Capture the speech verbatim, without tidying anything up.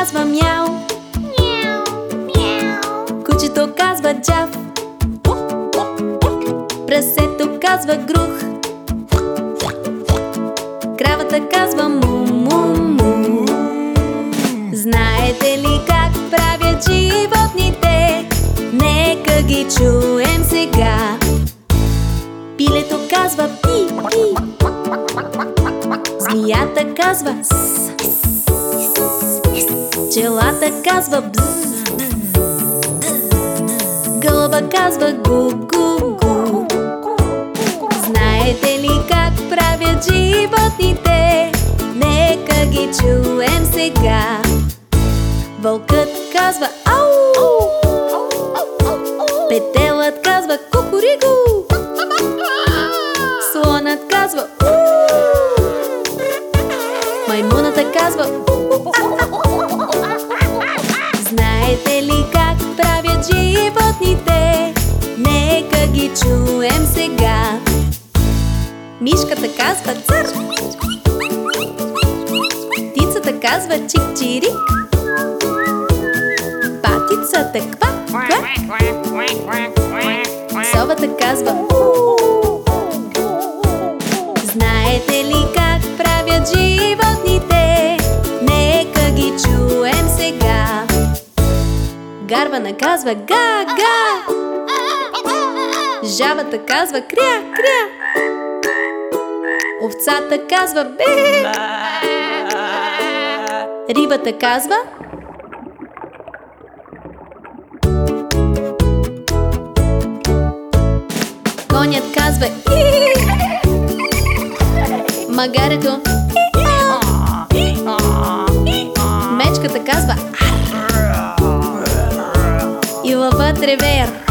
казва мяу. Кучето казва джав. Прасето казва грух. Кравата казва му-му-му. Знаете ли как правят животните? Нека ги чуем сега. Пилето казва пи-пи. Змията казва с. Пчелата казва бз. Гълъба казва гу-гу-гу. Знаете ли как правят животните? Нека ги чуем сега. Вълкът казва ау. Петелът казва кукуригу. Слонът казва у. Маймуната казва знаете ли как правят животните? Нека ги чуем сега. Мишката казва цър. Птицата казва чик-чирик. Патицата квак-квак. Совата казва у. Знаете ли как правят животните? Нека ги чуем сега. Гарвана казва га-га. Жабата казва кря-кря. Овцата казва бе. Рибата казва конят казва и. Магарето мечката казва ар. И лъвът реве.